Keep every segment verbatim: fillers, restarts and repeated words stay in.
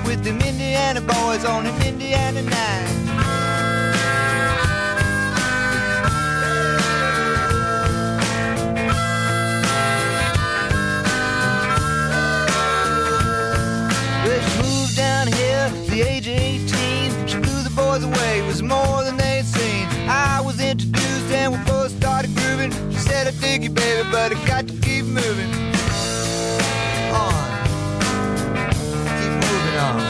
with them Indiana boys on an Indiana night. Well, she moved down here at the age of eighteen. She blew the boys away, it was more than they'd seen. I was introduced and we both started grooving. She said, I dig you, baby, but I got to keep moving on. Keep moving on.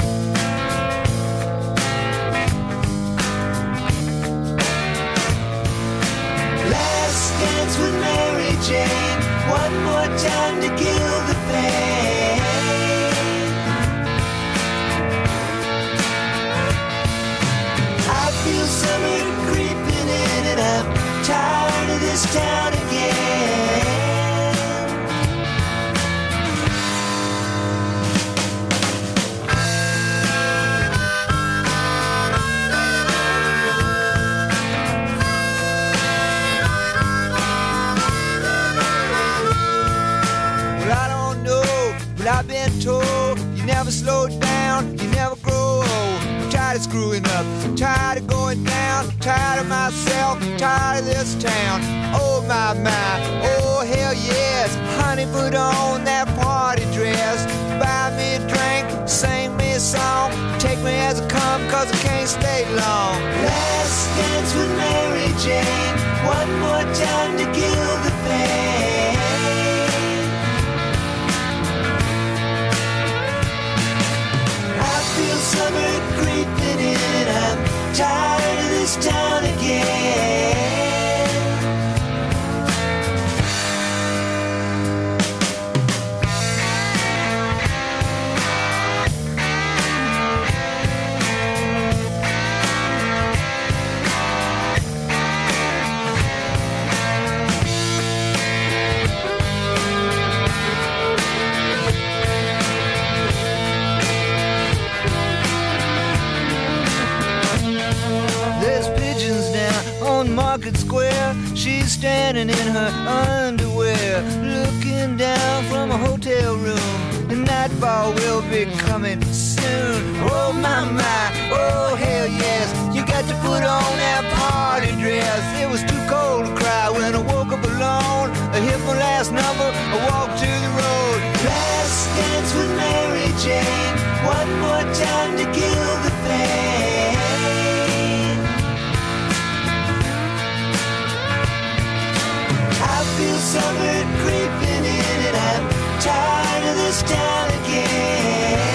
Last dance with Mary Jane. One more time to kill the pain. I feel summer creeping in and I'm tired of this town again. Well, I don't know, but I've been told you never slow down, you never grow old. I'm tired of screwing up, I'm tired of going down, I'm tired of myself, I'm tired of this town. Oh my, my, oh hell yes. Honey, put on that party dress, buy me a drink, sing me a song, take me as I come cause I can't stay long. Last dance with Mary Jane, one more time to kill the pain. I feel summer creeping in, I'm tired of this town again. There's pigeons down on Market Square. She's standing in her underwear, looking down from a hotel room. The nightfall will be coming soon. Oh my, my, oh hell yes. You got to put on that party dress. It was too cold to cry when I woke up alone. I hit my last number, I walked to the road. Last dance with Mary Jane, one more time to kill the pain. I feel summer creeping in and I'm tired of this town again.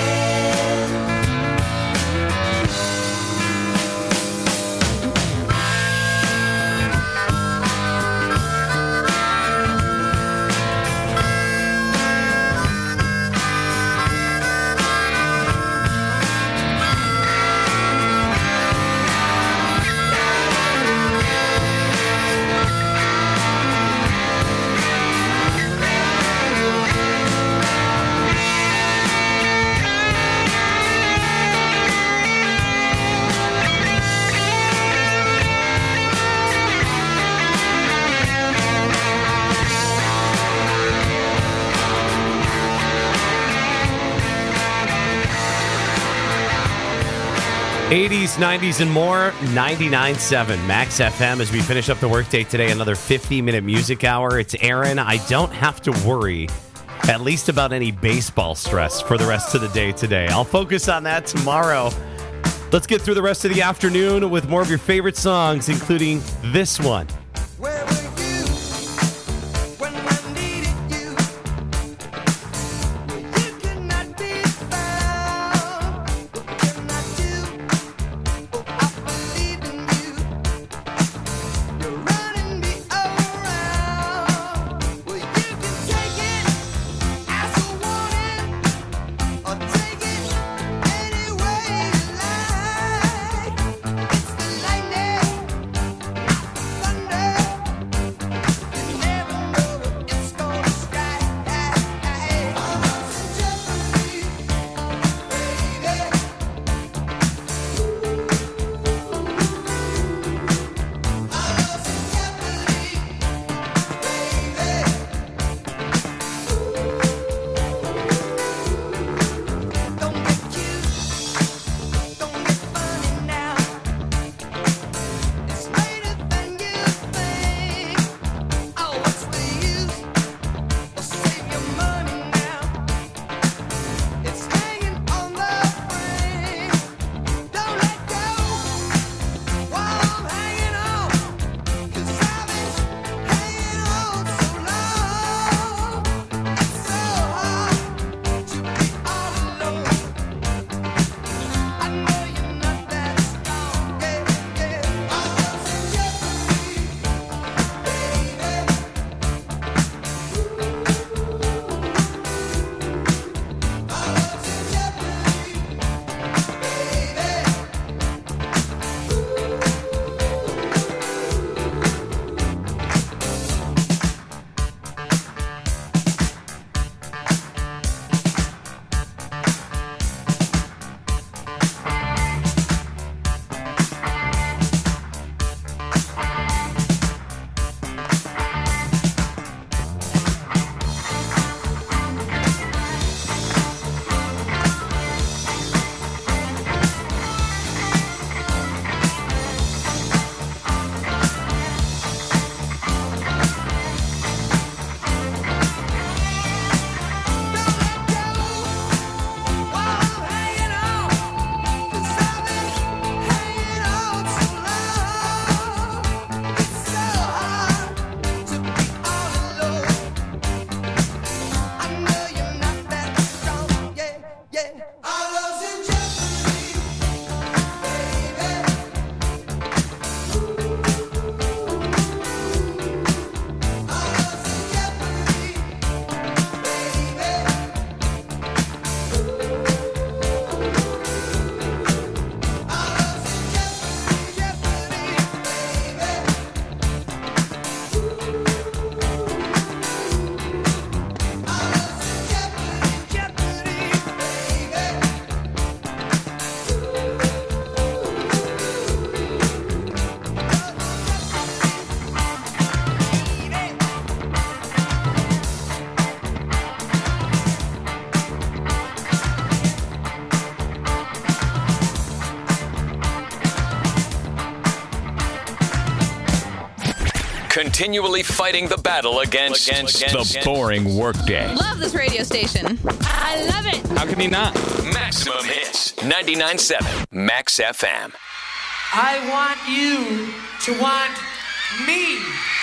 eighties, nineties, and more, ninety-nine point seven Max F M as we finish up the workday today. Another fifty-minute music hour. It's Aaron. I don't have to worry, at least about any baseball stress for the rest of the day today. I'll focus on that tomorrow. Let's get through the rest of the afternoon with more of your favorite songs, including this one. Where were you when I needed you? You could not be found. What can I do? Oh, I believe in you. You're running me around. Well, you can take it as a warning, or take it any way you like. It's the lightning, thunder. continually fighting the battle against, against, against the boring workday. Love this radio station. I love it. How can you not? Maximum Hits, ninety-nine point seven Max F M. I want you to want me.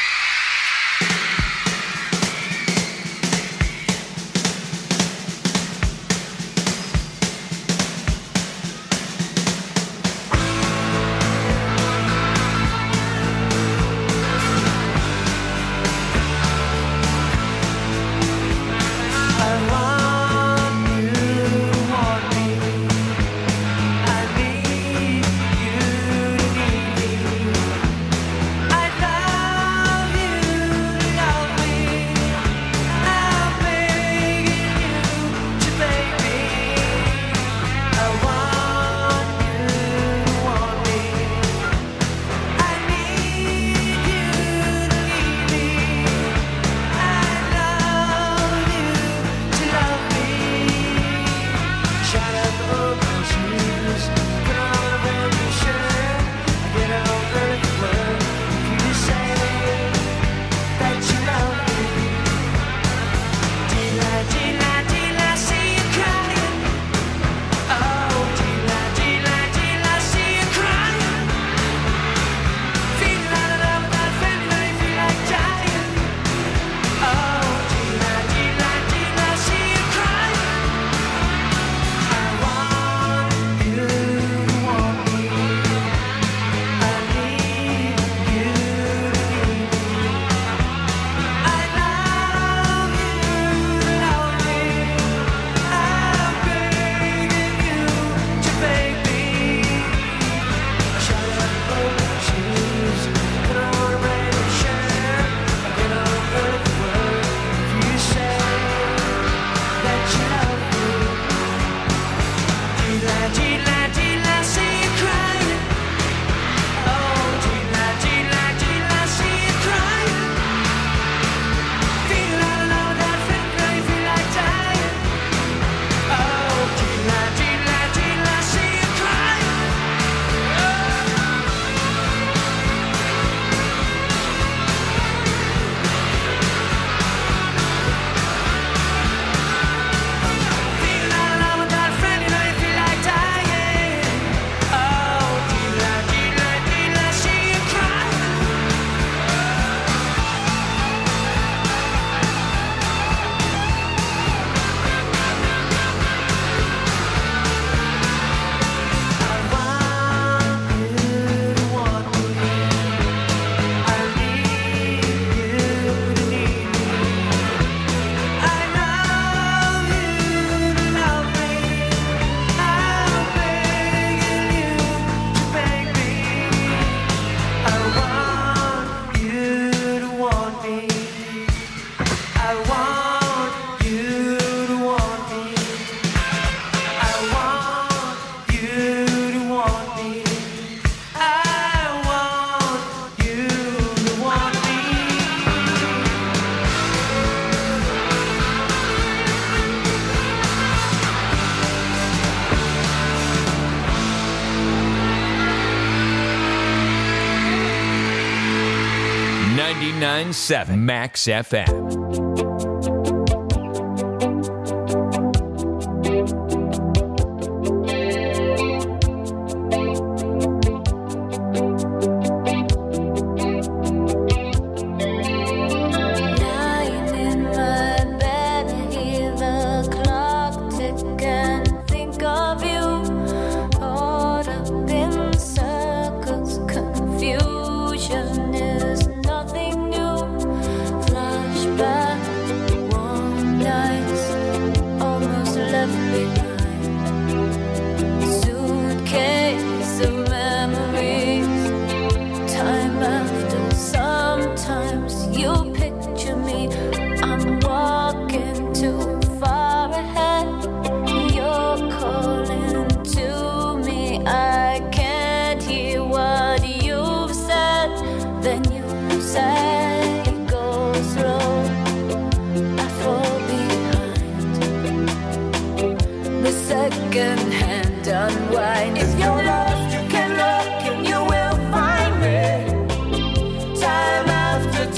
ninety-nine point seven Max F M. Time after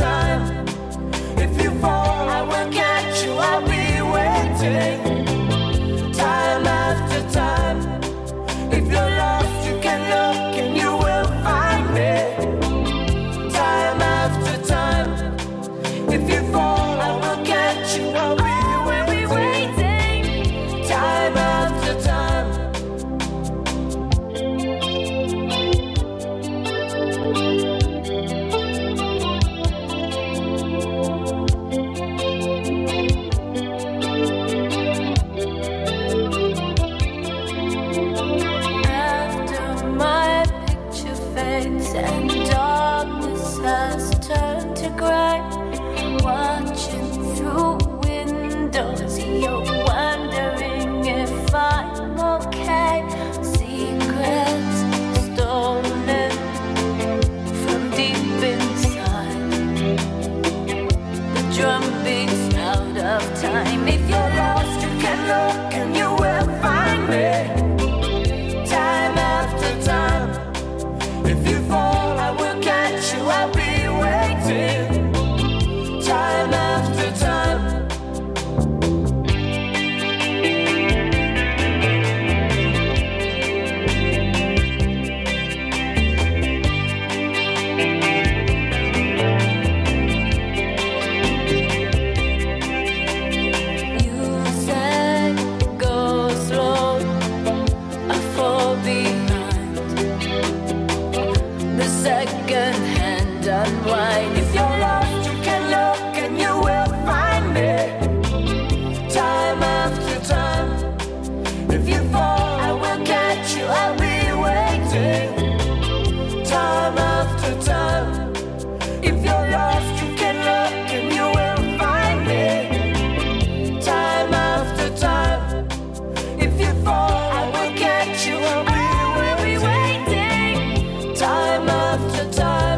If you fall, I will catch you. I'll be waiting. Time after time. If you're lost, you can look and you will find me. Time after time. If you fall, I will catch you. I'll be, will be waiting. Time after time.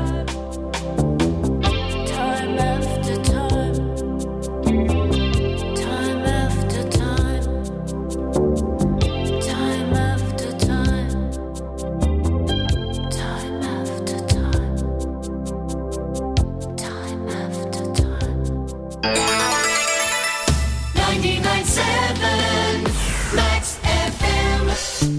Time after time. Time after time. Time after time. Time after time. Time after time. ninety-nine point seven Max F M.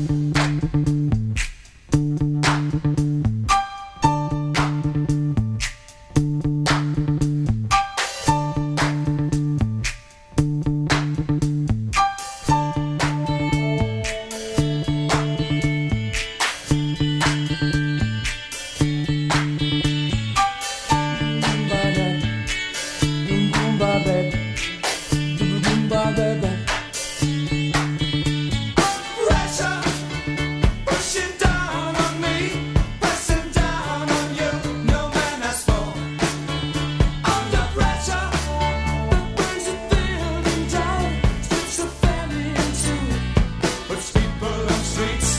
Pressure pushing down on me, pressing down on you. No man has fall. Under pressure, the burns are building down, strips the family in two, puts people on streets.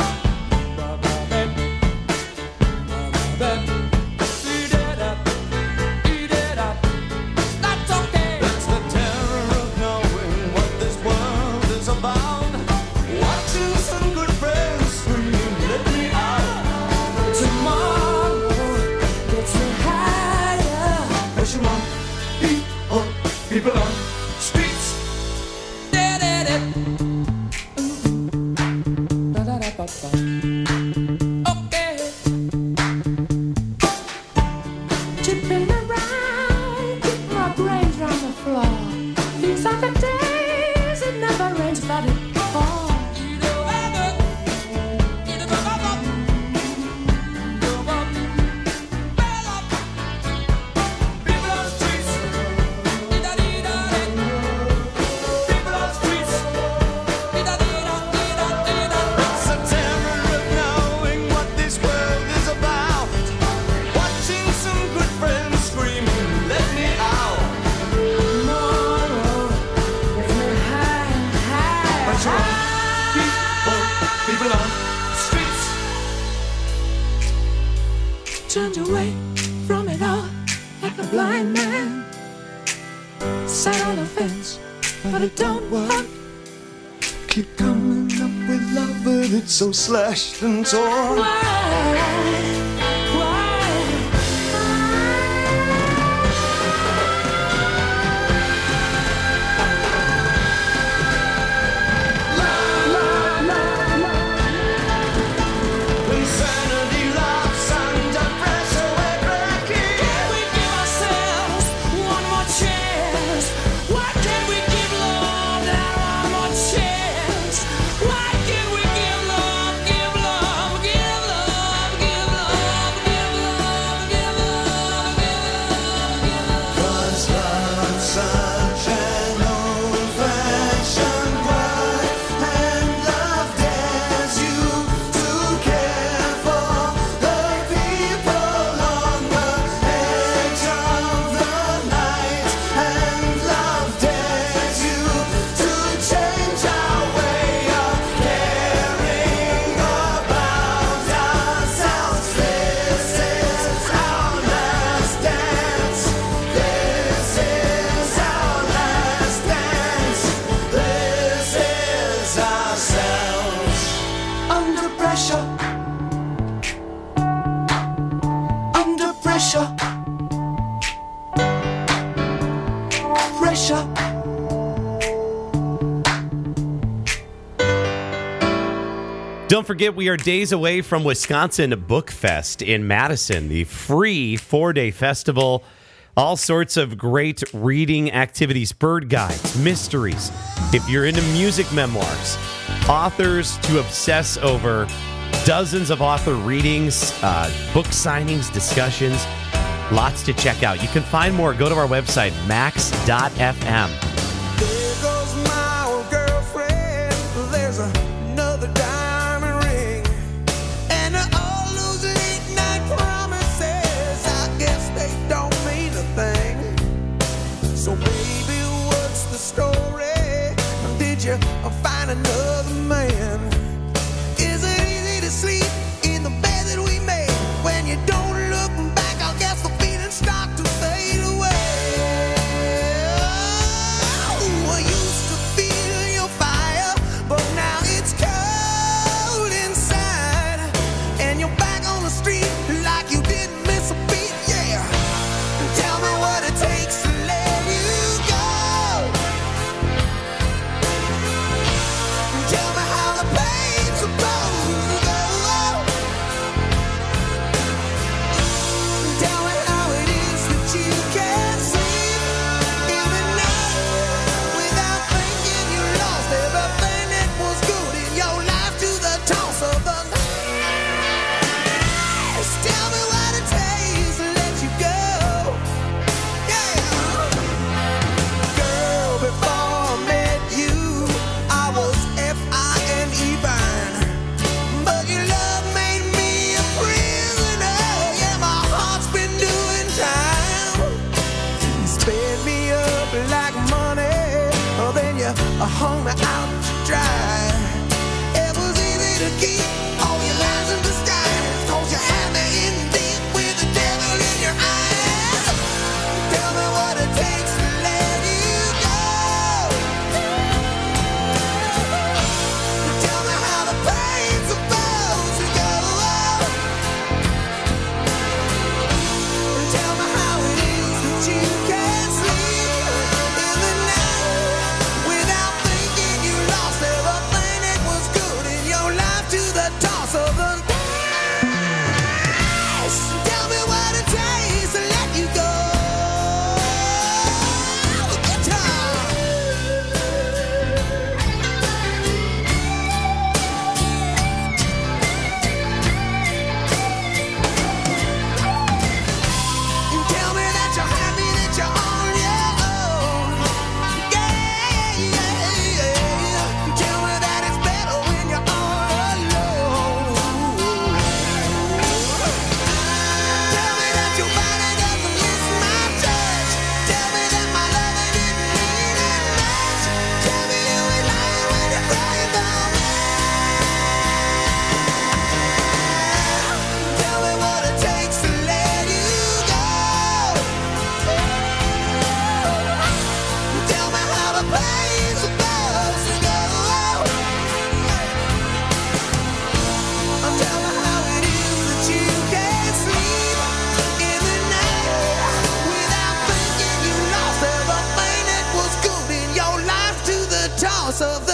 Eat it up, eat it up. That's okay. That's the terror of knowing what this world is about. Watching some good friends scream, let me out. Tomorrow gets me higher. Pressure on people, people on streets. Okay. Chipping around, keep my brains on the floor. These are the days it never rains, but it falls. People on streets. People on streets. It's the terror of knowing what this world is about. Watching some good friends screaming, let me out. Tomorrow gets me high, high, Pressure on people, people on streets. Turned away from it all like a blind man. Sat on the fence, but it don't work. Keep coming up with love, but it's so slashed and torn. Why? Why? Insanity laughs under pressure, we're breaking. Can we give ourselves one more chance? Why can't we give love that one more chance? Why can't we give love, give love, give love, give love, give love, give love, give love, give love? 'Cause love's such an old-fashioned word, and love dares you to care for the people on the edge of the night, and love dares you to change our way of caring about ourselves. This is our last dance. This is our last dance. This is ourselves. Under pressure. Under pressure. Pressure. Don't forget, we are days away from Wisconsin Book Fest in Madison, the free four-day festival. All sorts of great reading activities, bird guides, mysteries. If you're into music memoirs, authors to obsess over, dozens of author readings, uh, book signings, discussions, lots to check out. You can find more. Go to our website, max dot f m. There goes my old girlfriend. There's another diamond ring. And all those late night promises, I guess they don't mean a thing. So baby, what's the story? Did you find another man? Is it easy to sleep in the bed that we made? When you don't look back, I guess the feelings start to fade away. Oh, I used to feel your fire, but now it's cold inside. And you're back on the street like you didn't miss a beat, yeah. Tell me what it takes to let you go. Tell me how the pain's supposed to go. Tell me how it is that you can't sleep in the night without thinking you lost everything that was good in your life to the toss of the night. Tell me what it takes to let you go. Yeah. Girl, before I met you, I was F I N E fine. But your love made me a prisoner. Yeah, my heart's been doing time. You sped me up like money, oh, then you hung me out to dry. It was easy to keep all your lies in disguise, 'cause you had me in deep with the devil in your eyes. Tell me what it takes to let you go. Tell me how the pain's supposed to go. Tell me how it is that you can't sleep in the night without thinking you lost everything that was good in your life to the toss of the dice. Tell me what it takes to let you go. Guitar. Tell me that you're happy, that you're on your own. Yeah, yeah, yeah. Tell me that it's better when you're all alone. Tell me that your body doesn't miss my touch. Tell me that my love didn't mean that much. Tell me you ain't lying when you're crying about me. Tell me what it takes to let you go. Tell me how the pain's supposed to go. Tell me how it is that you can't sleep in the night without thinking you lost everything that was good in your life to the toss of the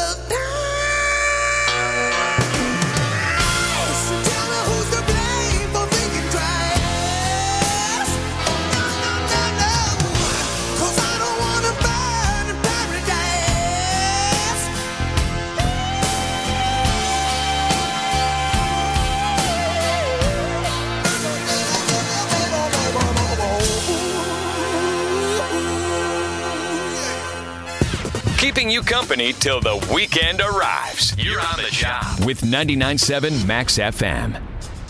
dice. Tell me who's to blame for thinking twice. No, no, no, no, 'cause I don't wanna burn in paradise. Keeping you company till the weekend arrives. You're on the job With ninety-nine point seven Max F M.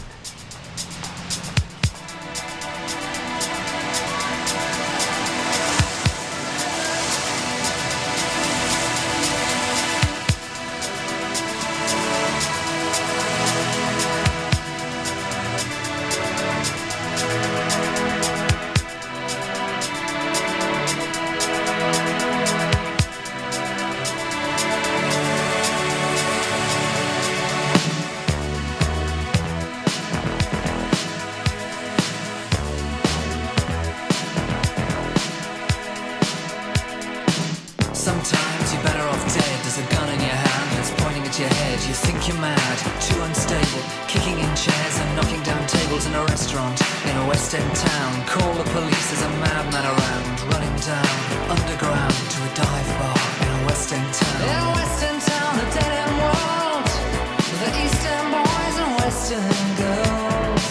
Sometimes you're better off dead. There's a gun in your hand that's pointing at your head. You think you're mad, too unstable, kicking in chairs and knocking down tables in a restaurant in a West End town. Call the police, there's a madman around, running down underground to a dive bar in a West End town. In a West End town, a dead end world, the East End boys and West End girls.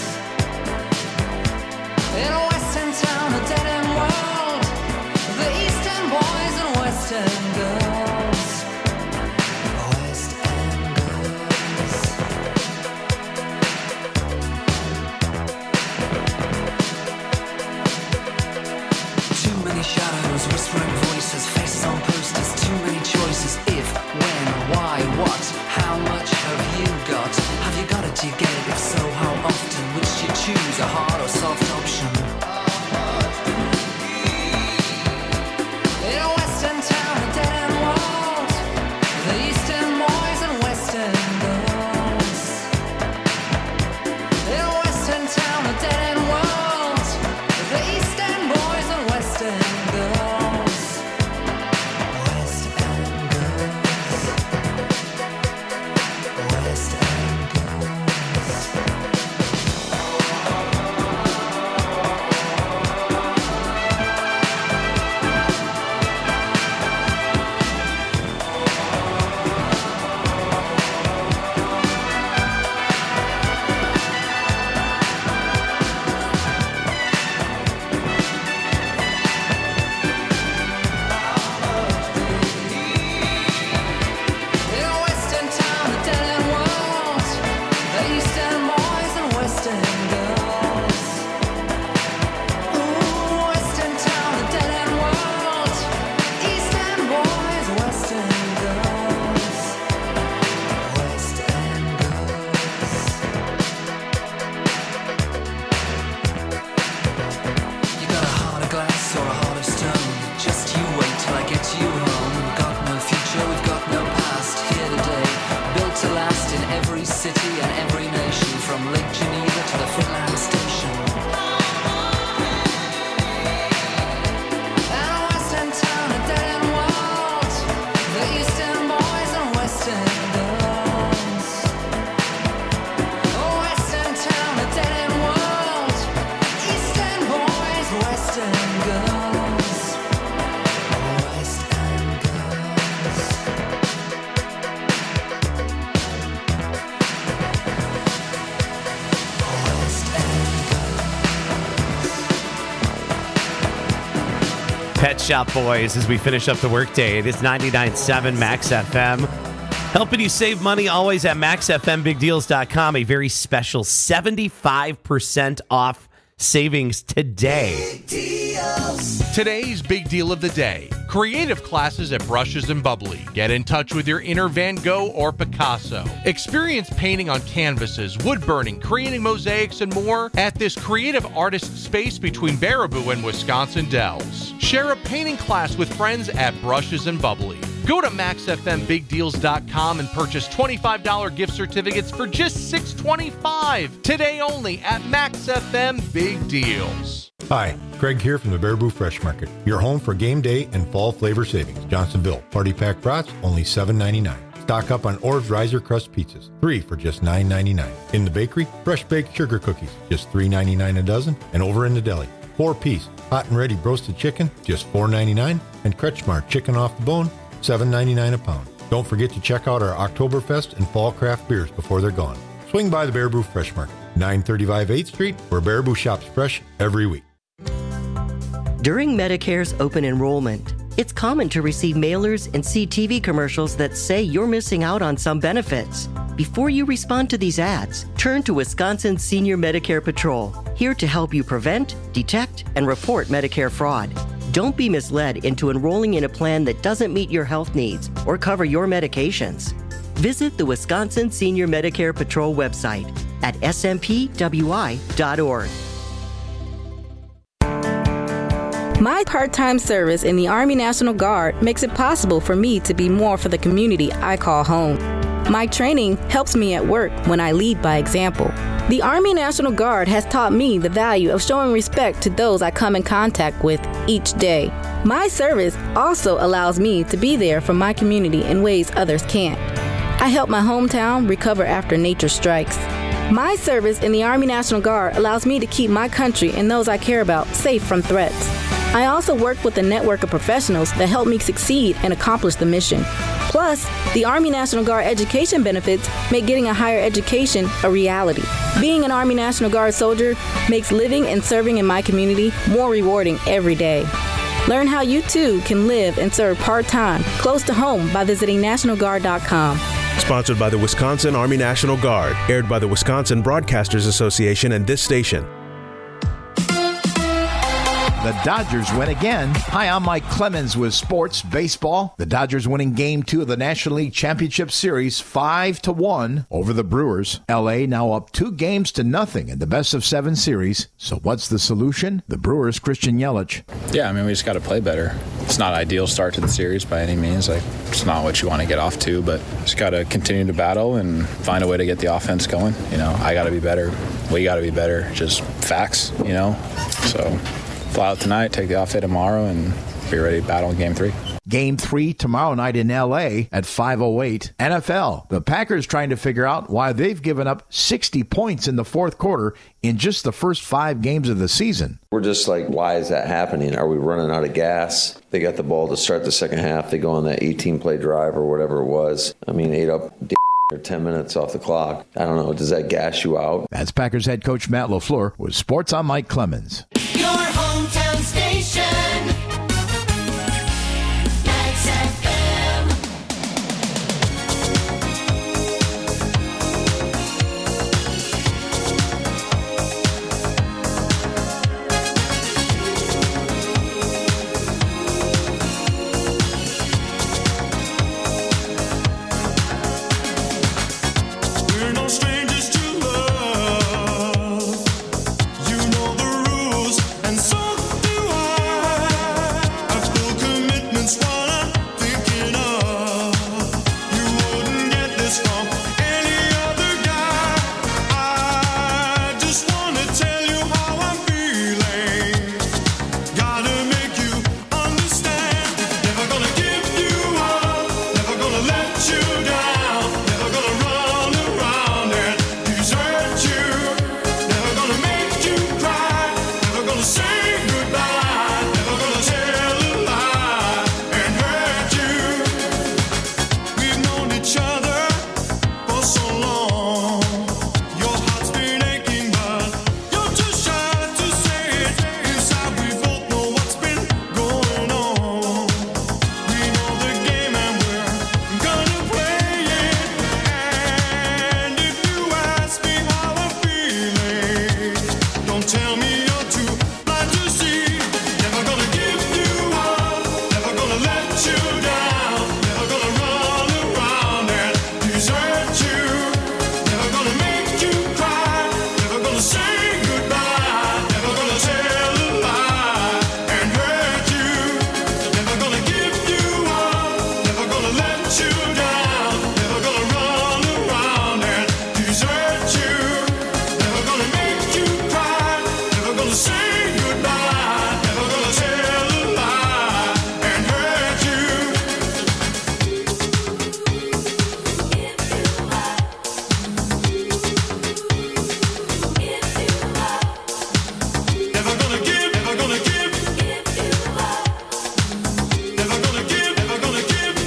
In a West End town, a dead end world, the East End boys and West End girls. West End Did you get it? If so, how often? Which you choose, a hard or soft option? In a western town, a dead-end world, the eastern boys and western girls. In a western town, a dead-end world, the eastern boys and western girls. West End girls. West End girls. In a western town, a dead-end world, the eastern boys and western girls. Ooh, western town, a dead-end world, eastern boys, western girls. West End girls. You got a heart of glass or a heart of stone. Just you wait till I get you home. We've got no future, we've got no past. Here today, built to last in every city and every nation, from Lake Geneva to the Finland Station. And a western town, a dead-end world, the eastern boys and western girls. A western town, a dead-end world, eastern boys, western girls. West End girls. West End girls. Pet Shop Boys as we finish up the workday. It is ninety-nine point seven Max F M. Helping you save money always at max f m big deals dot com. A very special seventy-five percent off savings today. Today's big deal of the day. Creative classes at Brushes and Bubbly. Get in touch with your inner Van Gogh or Picasso. Experience painting on canvases, wood burning, creating mosaics, and more at this creative artist space between Baraboo and Wisconsin Dells. Share a painting class with friends at Brushes and Bubbly. Go to max f m big deals dot com and purchase twenty-five dollars gift certificates for just six twenty-five. Today only at Max F M Big Deals. Hi, Craig here from the Baraboo Fresh Market. Your home for game day and fall flavor savings. Johnsonville. Party pack brats, only seven ninety-nine. Stock up on Orb's Riser Crust Pizzas, three for just nine ninety-nine. In the bakery, fresh baked sugar cookies, just three ninety-nine a dozen. And over in the deli, four-piece hot and ready roasted chicken, just four ninety-nine. And Kretschmar chicken off the bone, seven ninety-nine a pound. Don't forget to check out our Oktoberfest and fall craft beers before they're gone. Swing by the Baraboo Fresh Market, nine thirty-five eighth Street, where Baraboo shops fresh every week. During Medicare's open enrollment, it's common to receive mailers and see T V commercials that say you're missing out on some benefits. Before you respond to these ads, turn to Wisconsin Senior Medicare Patrol, here to help you prevent, detect, and report Medicare fraud. Don't be misled into enrolling in a plan that doesn't meet your health needs or cover your medications. Visit the Wisconsin Senior Medicare Patrol website at s m p w i dot org. My part-time service in the Army National Guard makes it possible for me to be more for the community I call home. My training helps me at work when I lead by example. The Army National Guard has taught me the value of showing respect to those I come in contact with each day. My service also allows me to be there for my community in ways others can't. I help my hometown recover after nature strikes. My service in the Army National Guard allows me to keep my country and those I care about safe from threats. I also work with a network of professionals that help me succeed and accomplish the mission. Plus, the Army National Guard education benefits make getting a higher education a reality. Being an Army National Guard soldier makes living and serving in my community more rewarding every day. Learn how you too can live and serve part-time close to home by visiting national guard dot com. Sponsored by the Wisconsin Army National Guard, aired by the Wisconsin Broadcasters Association and this station. The Dodgers win again. Hi, I'm Mike Clemens with Sports Baseball. The Dodgers winning Game two of the National League Championship Series five to one over the Brewers. L A now up two games to nothing in the best of seven series. So what's the solution? The Brewers' Christian Yelich. Yeah, I mean, we just got to play better. It's not an ideal start to the series by any means. Like, it's not what you want to get off to, but just got to continue to battle and find a way to get the offense going. You know, I got to be better. We got to be better. Just facts, you know. So fly out tonight, take the off day tomorrow, and be ready to battle in Game three. Game three tomorrow night in L A at five oh eight. N F L, the Packers trying to figure out why they've given up sixty points in the fourth quarter in just the first five games of the season. We're just like, why is that happening? Are we running out of gas? They got the ball to start the second half. They go on that eighteen-play drive or whatever it was. I mean, ate up or ten minutes off the clock. I don't know. Does that gas you out? That's Packers head coach Matt LaFleur with Sports on Mike Clemens. Your hometown station. Max F M. We're no strangers to love. You know the rules, and so do I. I feel commitment's what I'm thinking of. You wouldn't get this from any other guy. I just wanna tell you how I'm feeling. Gotta make you understand. Never gonna give you up. Never gonna let you down. Never gonna run around and desert you. Never gonna make you cry. Never gonna say goodbye. Never gonna tell a lie and hurt you. We've known each other for so long. Your heart's been aching, but you're too shy to say it. Inside we both know what's been going on. We know the game and we're gonna play it. And if you ask me how I'm feeling, don't tell me you're too blind to see. Never gonna give you up. Never gonna let you down. Never gonna run around and desert you. Never gonna make you cry. Never gonna say goodbye. Never gonna tell a lie and hurt you. Never gonna give you up. Never gonna let you down. Never gonna run around and desert you. Never gonna make you cry. Never gonna say goodbye. Never gonna tell a lie and hurt you. Never gonna give, never gonna give. Never gonna give, never gonna give.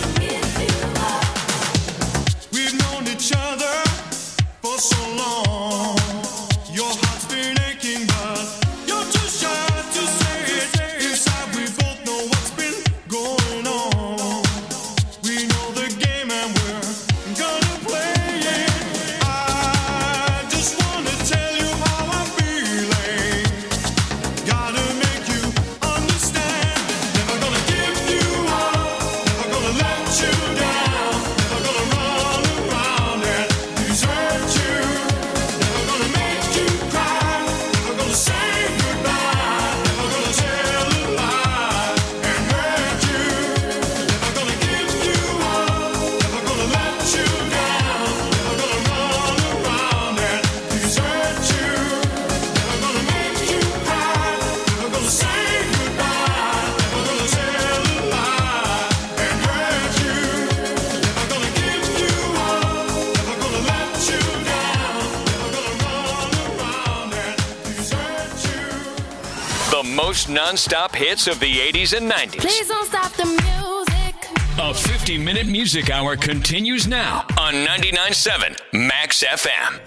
We've known each other for so long. Your heart's been aching, but you're too shy to say it. Inside we both know what's been going on. We know the game and we're gonna play it. I just wanna tell you how I'm feeling. Gotta make you understand. Never gonna give you up. Never gonna let you down. Never gonna run around and desert you. Never gonna make you cry. Never gonna say goodbye. Never gonna tell a lie and hurt you. Never gonna give you up. Never gonna let you down. Never gonna run around and desert you. Never gonna make you cry. Never gonna say goodbye. Never gonna tell a lie and hurt you. Never gonna give you up. Never gonna let you down. Never gonna run around and desert you. The most nonstop hits of the eighties and nineties. Please don't stop the music. A fifty-minute music hour continues now on ninety-nine point seven Max F M.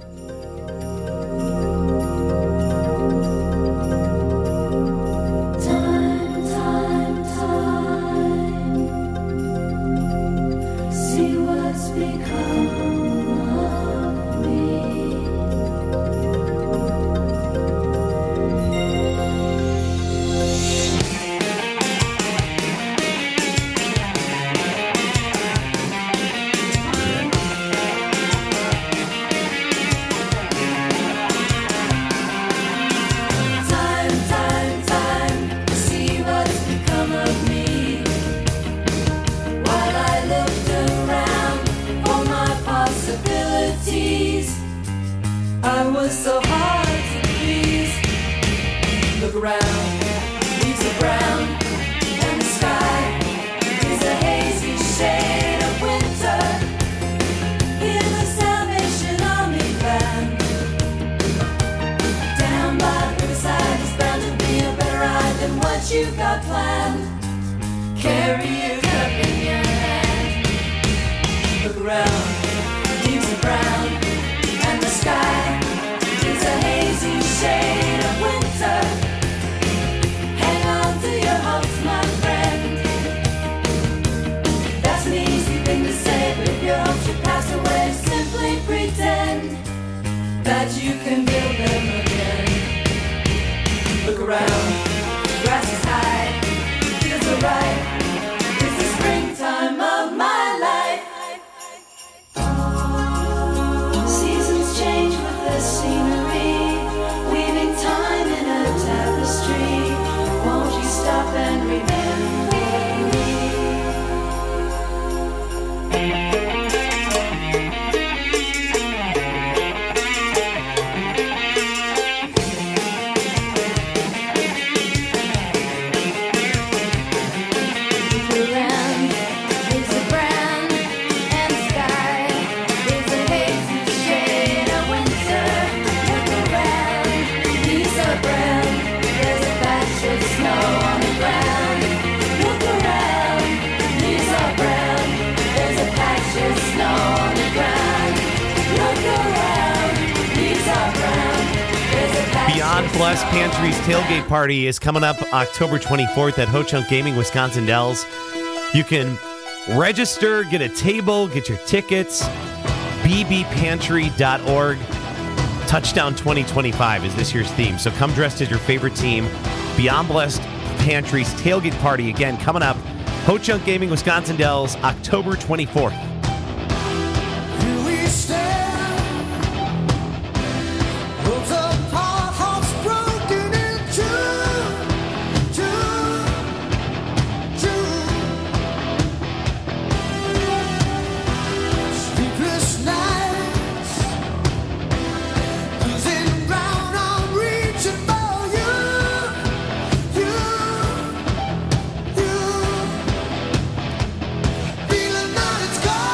Time, time, time. See what's become of me. possibilities. I was so hard to please. Look around, leaves are brown, and the sky is a hazy shade of winter. Hear the Salvation Army band. Down by the riverside, there's bound to be a better ride than what you've got planned. Carry your cup in your hand. Look around, leaves are brown, and the sky is a hazy shade of winter. Hang on to your hopes, my friend. That's an easy thing to say, but if your hopes should pass away, simply pretend that you can build them again. Look around, grass is high, fields are ripe. It's the springtime of my life. Seasons change with the scenery, weaving time in a tapestry. Won't you stop and remember me? The land is a brown, and the sky is a hazy shade of winter. Look around, leaves are brown, there's a patch of snow on the ground. Look around, leaves are brown, there's a patch of snow on the ground. Look around, leaves are brown, there's a patch Beyond of Blessed snow Pantry's on the ground. tailgate party is coming up October twenty-fourth at Ho Chunk Gaming, Wisconsin Dells. You can register, get a table, get your tickets. b b pantry dot org. Touchdown twenty twenty-five is this year's theme. So come dressed as your favorite team. Beyond Blessed Pantry's tailgate party, again, coming up. Ho Chunk Gaming, Wisconsin Dells, October twenty-fourth. Here we stand, worlds apart, hearts broken in two, two, two. Sleepless nights, losing ground, I'm reaching for you, you, you. Feeling that it's gone.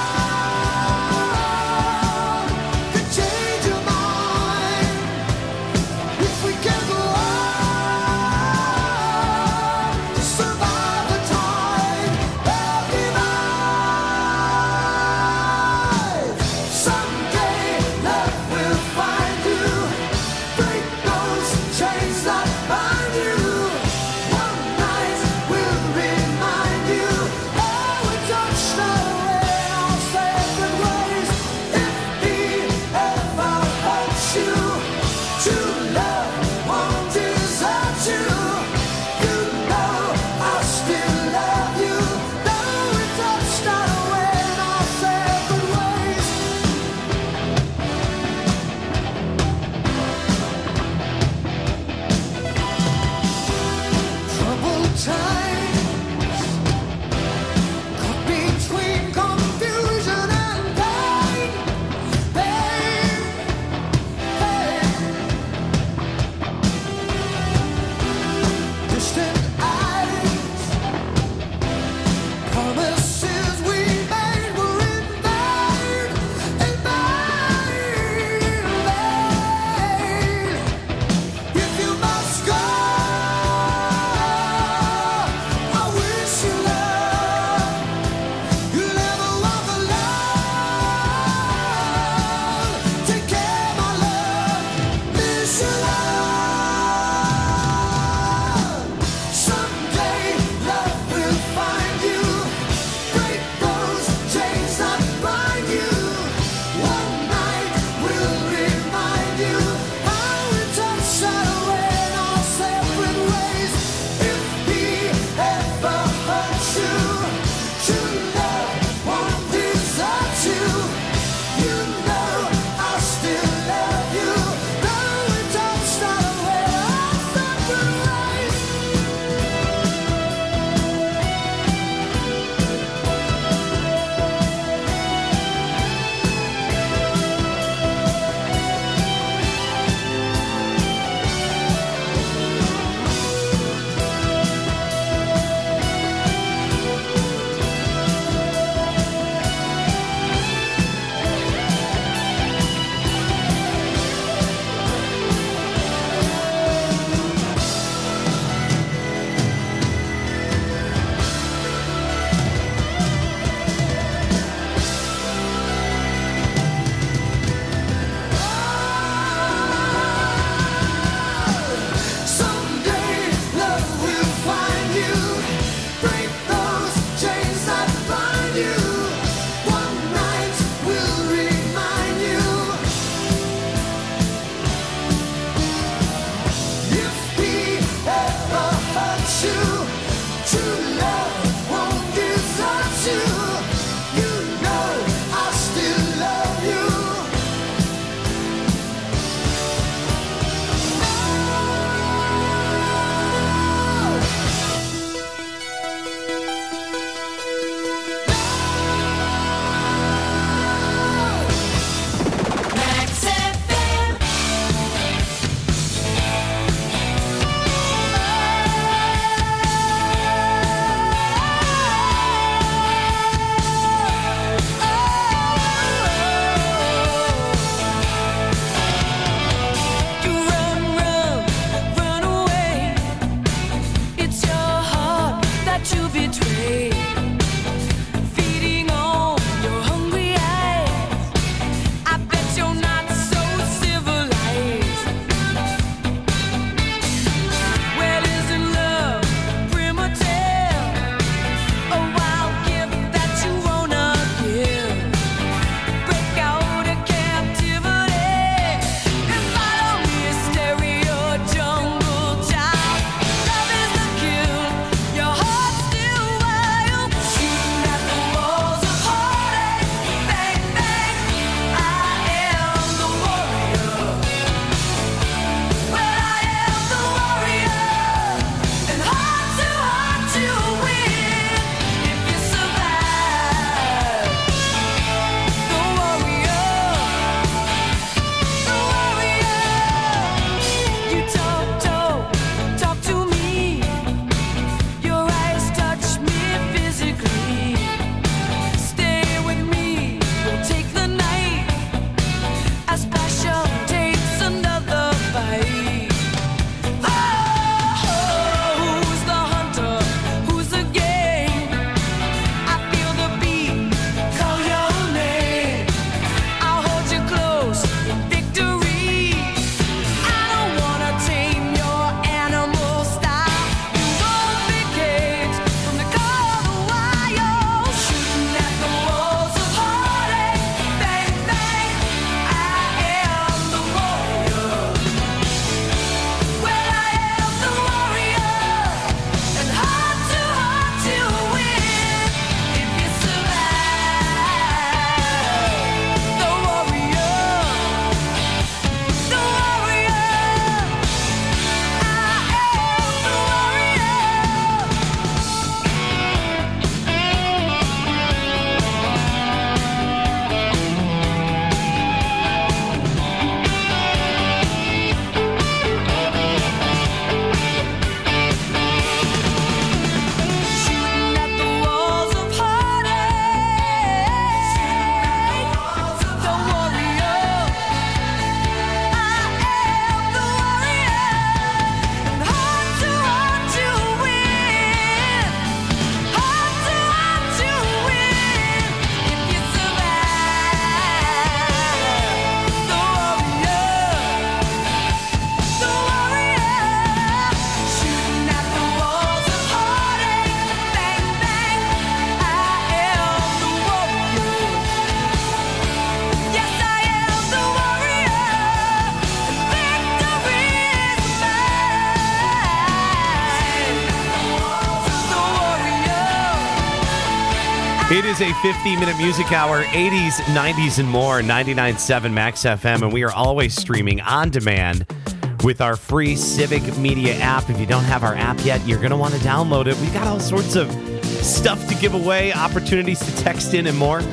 It is a fifty-minute music hour, eighties, nineties, and more, ninety-nine point seven Max F M, and we are always streaming on demand with our free Civic Media app. If you don't have our app yet, you're going to want to download it. We've got all sorts of stuff to give away, opportunities to text in, and more.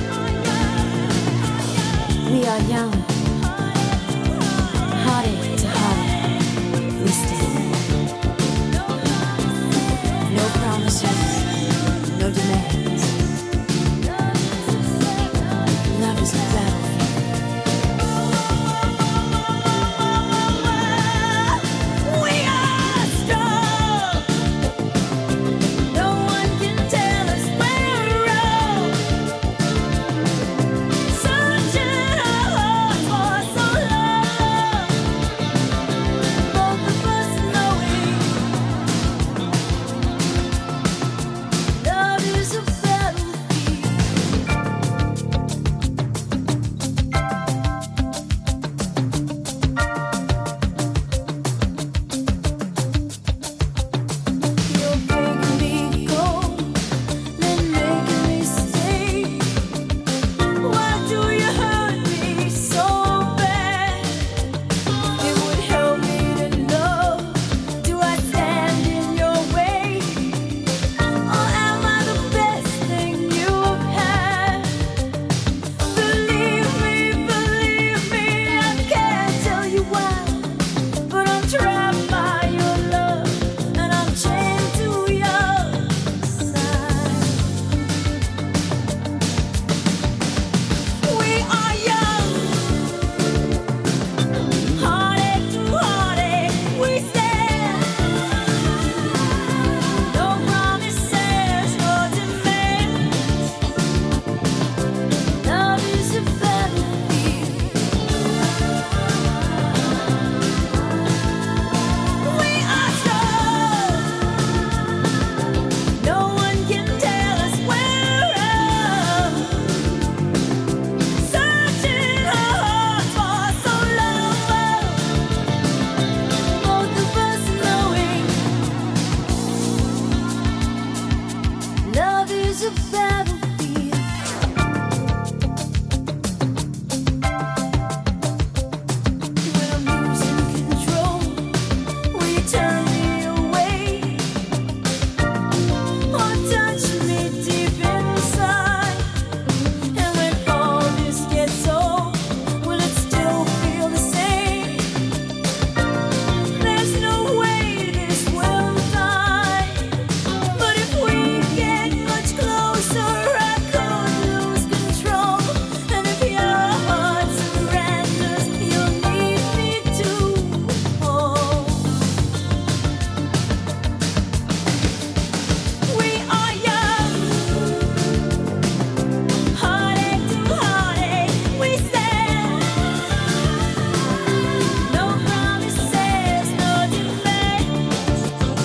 We are young, heartache to heartache, we stand. No promises, no demands. Love is a battlefield. We are strong. No one can tell us we're wrong. Searching our hearts for so long. Both of us knowing love is a battlefield. You're breaking me cold, then making me stay. Why do you hurt me so bad? It would help me to know, do I stand in your way? Or am I the best thing you've had? Believe me, believe me, I can't tell you why, but I'm trapped by your love, and I'm chained to your side. We are young, heartache to heartache, we stand. No promises, no demands. Love is a battlefield. We are strong. No one can tell us we're wrong. Searching our hearts for so long. Both of us knowing love is a battlefield. When I'm losing control, will you turn me away? Or touch me deep inside? And when all this gets old, will it still feel the same? There's no way this will die. But if we get much closer, I could lose control. And if your heart surrenders, you'll need me to hold. We are young, heartache to heartache, we stand. No promises, no demands.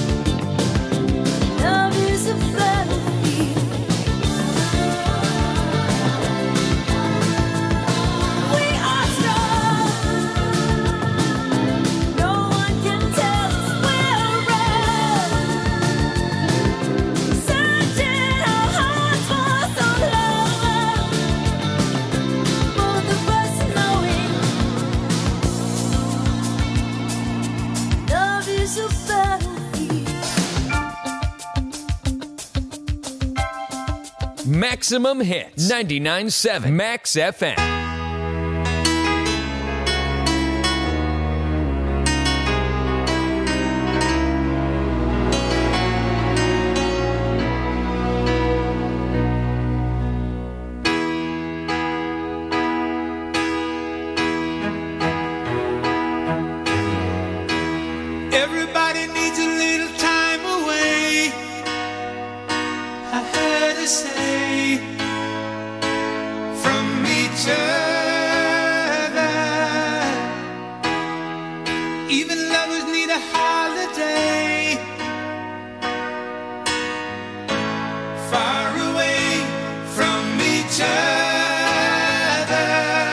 Love is a battlefield. We are strong. No one can tell us we're wrong. Searching our hearts for so long. Both of us knowing love is a battlefield. Maximum hits. ninety-nine point seven Max F M. Everybody needs a little time away. I heard her say from each other. Even lovers need a holiday. Far away from each other.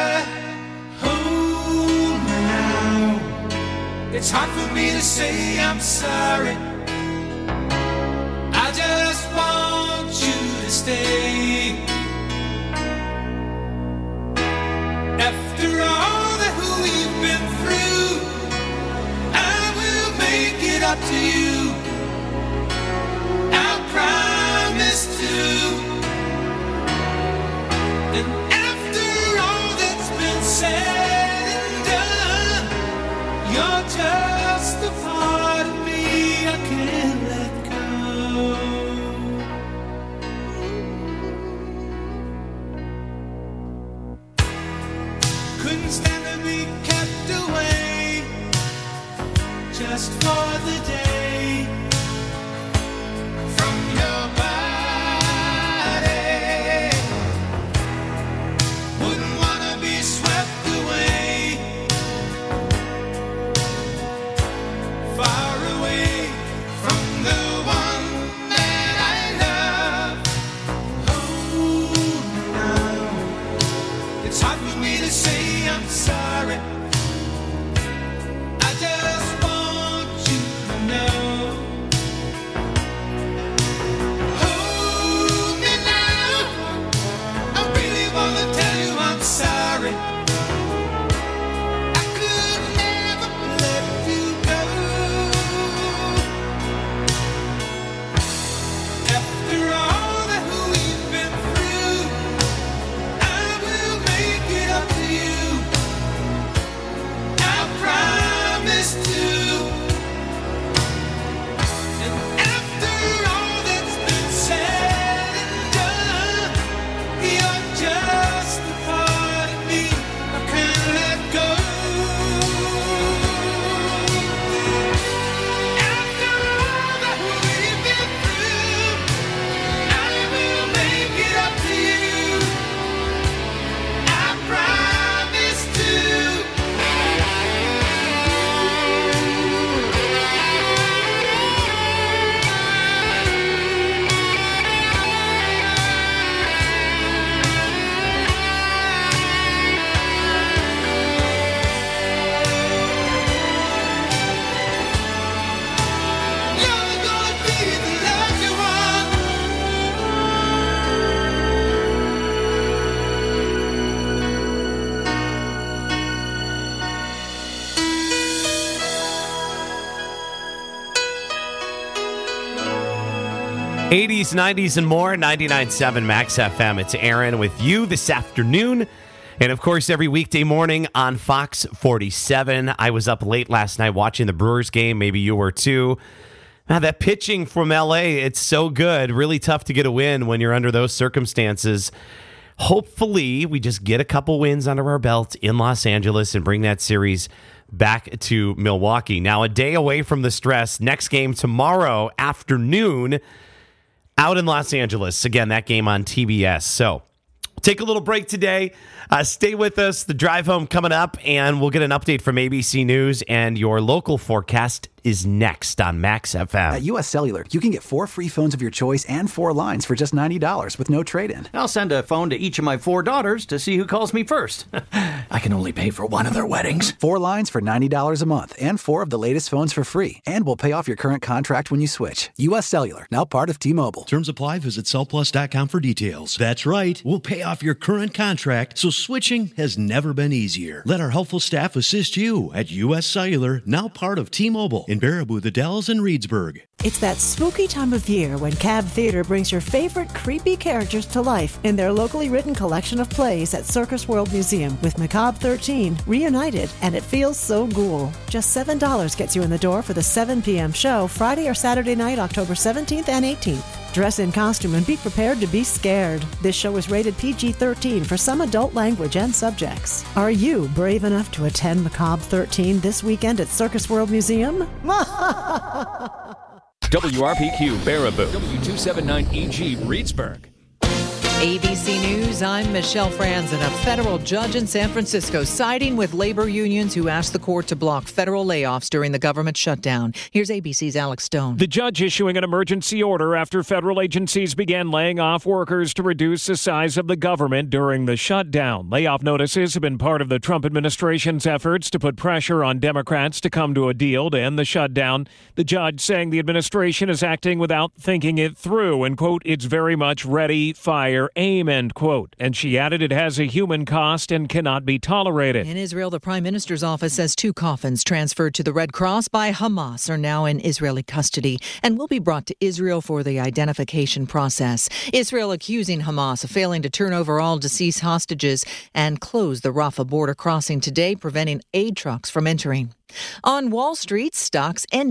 Hold me now. It's hard for me to say I'm sorry. I just want you to stay. Couldn't stand to be kept away just for the day from your body. Wouldn't wanna be swept away, far away from the one that I love. Oh, now it's hard for me to say I'm sorry. I just want you to know. Hold me now. I really wanna tell you I'm sorry. I could never let you go. After all that we've been through, I will make it up to you. I promise to. And after all that's been said and done, you're just a part of me I can't let go. After all that we've been through, I will make it up to you. I promise to. You're gonna be the love you want. eighties, nineties, and more, ninety-nine point seven Max F M. It's Aaron with you this afternoon. And, of course, every weekday morning on Fox forty-seven. I was up late last night watching the Brewers game. Maybe you were too. Now, that pitching from L A, it's so good. Really tough to get a win when you're under those circumstances. Hopefully, we just get a couple wins under our belt in Los Angeles and bring that series back to Milwaukee. Now, a day away from the stress. Next game tomorrow afternoon out in Los Angeles. Again, that game on T B S. So, take a little break today. Uh, stay with us. The drive home coming up, and we'll get an update from A B C News, and your local forecast is next on Max F M. At U S Cellular, you can get four free phones of your choice and four lines for just ninety dollars with no trade-in. I'll send a phone to each of my four daughters to see who calls me first. I can only pay for one of their weddings. Four lines for ninety dollars a month and four of the latest phones for free. And we'll pay off your current contract when you switch. U S Cellular, now part of T-Mobile. Terms apply. Visit cell plus dot com for details. That's right. We'll pay off your current contract, so switching has never been easier. Let our helpful staff assist you at U S Cellular, now part of T-Mobile. In Baraboo, the Dells, and Reedsburg. It's that spooky time of year when Cab Theater brings your favorite creepy characters to life in their locally written collection of plays at Circus World Museum with Macabre thirteen reunited, and it feels so ghoul. Just seven dollars gets you in the door for the seven p.m. show Friday or Saturday night, October seventeenth and eighteenth. Dress in costume and be prepared to be scared. This show is rated P G thirteen for some adult language and subjects. Are you brave enough to attend Macabre thirteen this weekend at Circus World Museum? W R P Q Baraboo. W two seventy-nine E G Reedsburg. A B C News, I'm Michelle Franzen. A federal judge in San Francisco siding with labor unions who asked the court to block federal layoffs during the government shutdown. Here's A B C's Alex Stone. The judge issuing an emergency order after federal agencies began laying off workers to reduce the size of the government during the shutdown. Layoff notices have been part of the Trump administration's efforts to put pressure on Democrats to come to a deal to end the shutdown. The judge saying the administration is acting without thinking it through and, quote, it's very much ready, fire, aim, end quote. And she added it has a human cost and cannot be tolerated. In Israel, the prime minister's office says two coffins transferred to the Red Cross by Hamas are now in Israeli custody and will be brought to Israel for the identification process. Israel accusing Hamas of failing to turn over all deceased hostages and close the Rafah border crossing today, preventing aid trucks from entering. On Wall Street, stocks ending in mixed territory. This is A B C News.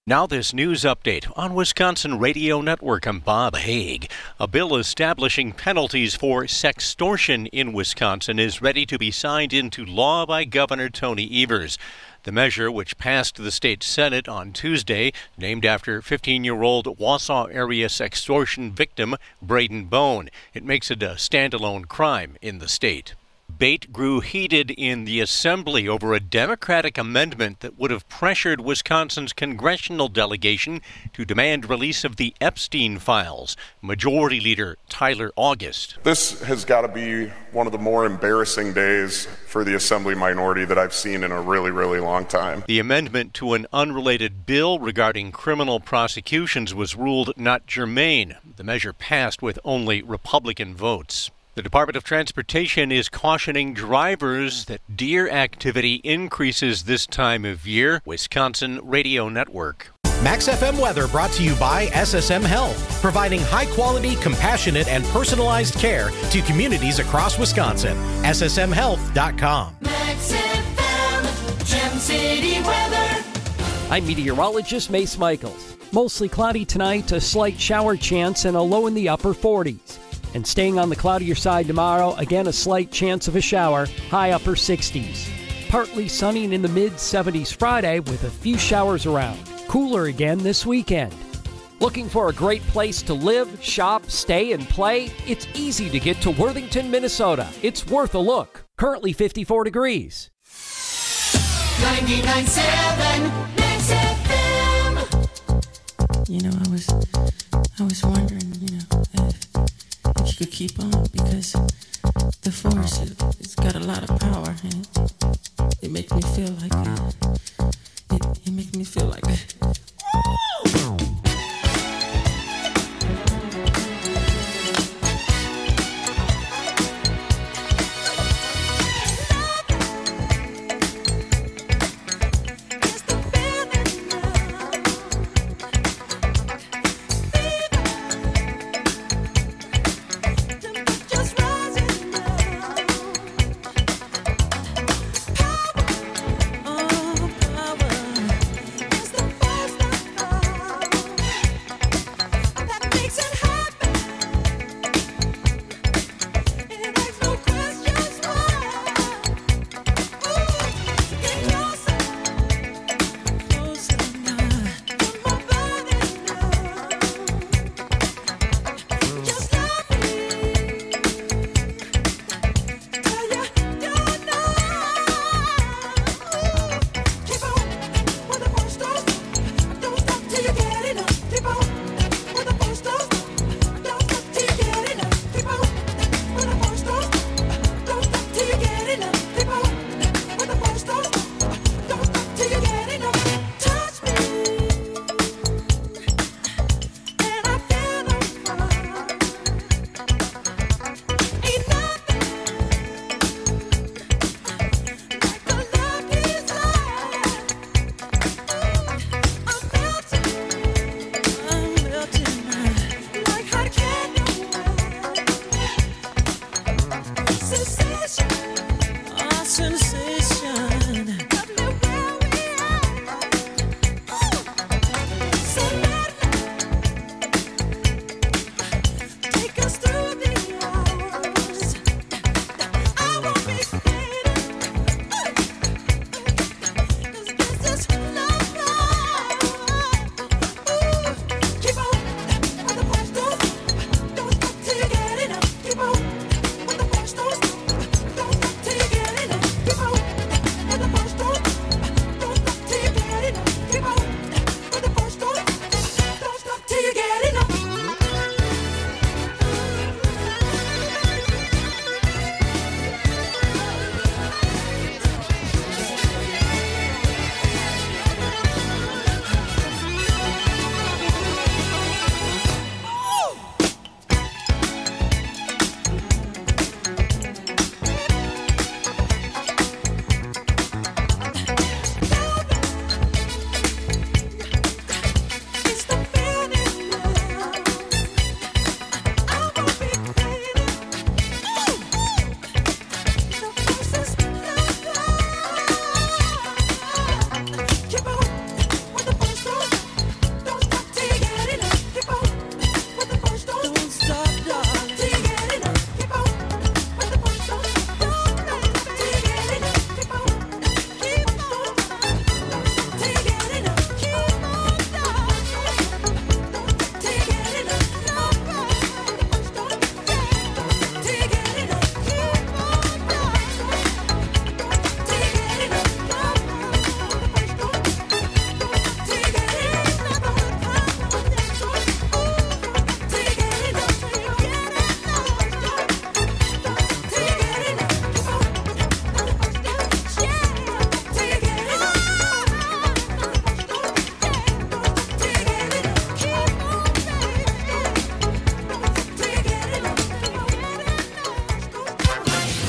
Now this news update on Wisconsin Radio Network. I'm Bob Haig. A bill establishing penalties for sextortion in Wisconsin is ready to be signed into law by Governor Tony Evers. The measure, which passed the state Senate on Tuesday, named after fifteen-year-old Wausau area sextortion victim Braden Bone. It makes it a standalone crime in the state. Debate grew heated in the Assembly over a Democratic amendment that would have pressured Wisconsin's congressional delegation to demand release of the Epstein files. Majority Leader Tyler August. This has got to be one of the more embarrassing days for the Assembly minority that I've seen in a really, really long time. The amendment to an unrelated bill regarding criminal prosecutions was ruled not germane. The measure passed with only Republican votes. The Department of Transportation is cautioning drivers that deer activity increases this time of year. Wisconsin Radio Network. Max F M weather brought to you by S S M Health, providing high-quality, compassionate, and personalized care to communities across Wisconsin. S S M health dot com. Max F M, Gem City weather. I'm meteorologist Mace Michaels. Mostly cloudy tonight, a slight shower chance, and a low in the upper forties. And staying on the cloudier side tomorrow, again a slight chance of a shower, high upper sixties. Partly sunny and in the mid seventies Friday with a few showers around. Cooler again this weekend. Looking for a great place to live, shop, stay, and play? It's easy to get to Worthington, Minnesota. It's worth a look. Currently fifty-four degrees. ninety-nine point seven Max F M. You know, I was, I was wondering, you know, if, if you could keep on, because the force, it, it's got a lot of power, and it, it makes me feel like, uh, it, it makes me feel like, woo! Oh, power is the first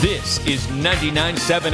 This is ninety-nine point seven